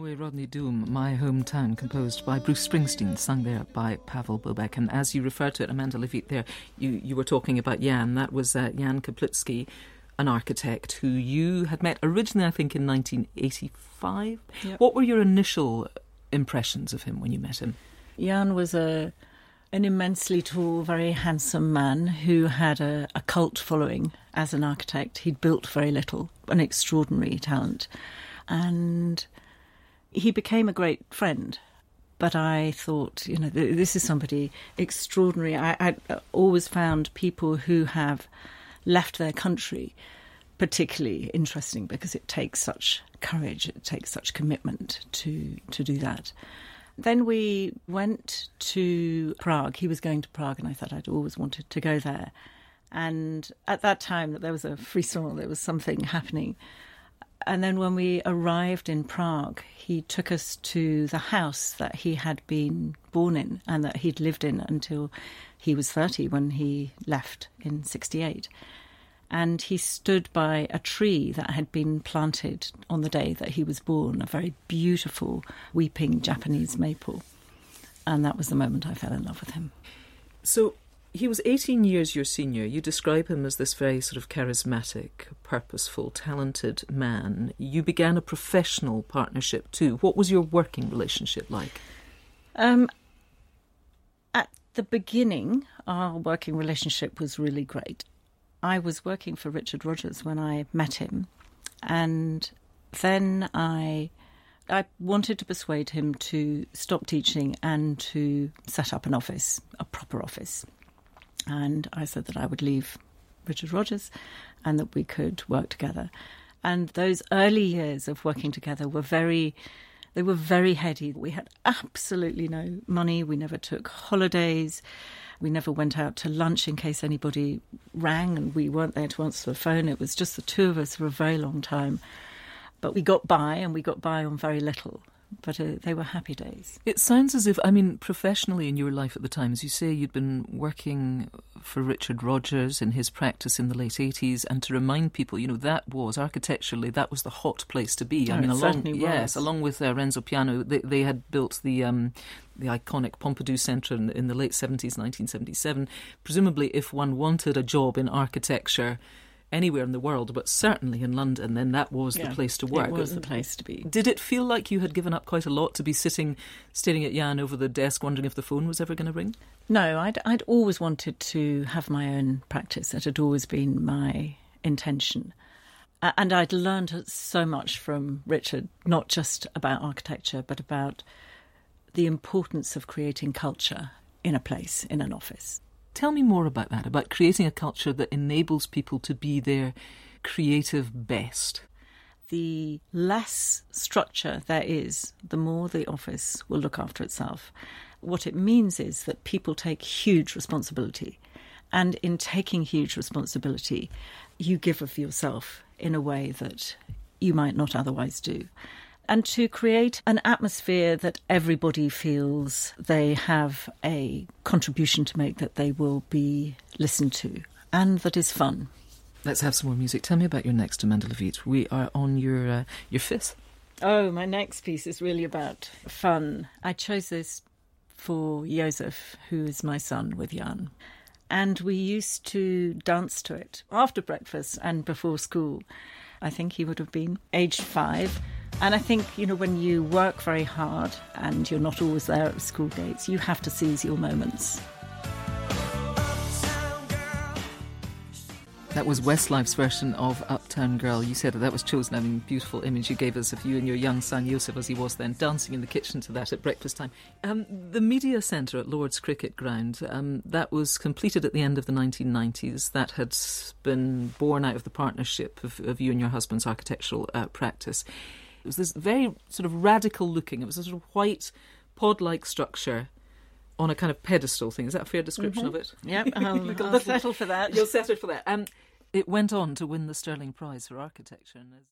Mój Rodný dům, My Hometown, composed by Bruce Springsteen, sung there by Pavel Bobek. And as you referred to it, Amanda Levit, there, you were talking about Jan. That was Jan Kaplitzky, an architect who you had met originally, I think, in 1985. Yep. What were your initial impressions of him when you met him? Jan was an immensely tall, very handsome man who had a cult following as an architect. He'd built very little, an extraordinary talent. And he became a great friend. But I thought, this is somebody extraordinary. I always found people who have left their country particularly interesting because it takes such courage, it takes such commitment to do that. Then we went to Prague. He was going to Prague, and I thought I'd always wanted to go there. And at that time, there was a frisson, there was something happening. And then when we arrived in Prague, he took us to the house that he had been born in and that he'd lived in until he was 30 when he left in 68. And he stood by a tree that had been planted on the day that he was born, a very beautiful weeping Japanese maple. And that was the moment I fell in love with him. So he was 18 years your senior. You describe him as this very sort of charismatic, purposeful, talented man. You began a professional partnership too. What was your working relationship like? At the beginning, our working relationship was really great. I was working for Richard Rogers when I met him, and then I wanted to persuade him to stop teaching and to set up an office, a proper office. And I said that I would leave Richard Rogers and that we could work together. And those early years of working together were very heady. We had absolutely no money. We never took holidays. We never went out to lunch in case anybody rang and we weren't there to answer the phone. It was just the two of us for a very long time. But we got by, and we got by on very little. But they were happy days. It sounds as if, professionally in your life at the time, as you say, you'd been working for Richard Rogers in his practice in the late 80s, and to remind people, that was, architecturally, that was the hot place to be. Along with Renzo Piano, they had built the iconic Pompidou Centre in the late 70s, 1977. Presumably, if one wanted a job in architecture anywhere in the world, but certainly in London, then that was the place to work. It was the place to be. Did it feel like you had given up quite a lot to be staring at Jan over the desk, wondering if the phone was ever going to ring? No, I'd always wanted to have my own practice. It had always been my intention. And I'd learned so much from Richard, not just about architecture, but about the importance of creating culture in a place, in an office. Tell me more about that, about creating a culture that enables people to be their creative best. The less structure there is, the more the office will look after itself. What it means is that people take huge responsibility. And in taking huge responsibility, you give of yourself in a way that you might not otherwise do. And to create an atmosphere that everybody feels they have a contribution to make, that they will be listened to, and that is fun. Let's have some more music. Tell me about your next, Amanda Levit. We are on your fifth. Oh, my next piece is really about fun. I chose this for Josef, who is my son with Jan. And we used to dance to it after breakfast and before school. I think he would have been aged 5. And I think, when you work very hard and you're not always there at the school gates, you have to seize your moments. That was Westlife's version of Uptown Girl. You said that was chosen. Beautiful image you gave us of you and your young son, Josef, as he was then, dancing in the kitchen to that at breakfast time. The Media Centre at Lord's Cricket Ground, that was completed at the end of the 1990s. That had been born out of the partnership of you and your husband's architectural practice. It was this very sort of radical looking, it was a sort of white pod-like structure on a kind of pedestal thing. Is that a fair description of it? Yep, I'll settle for that. You'll settle for that. It went on to win the Sterling Prize for architecture.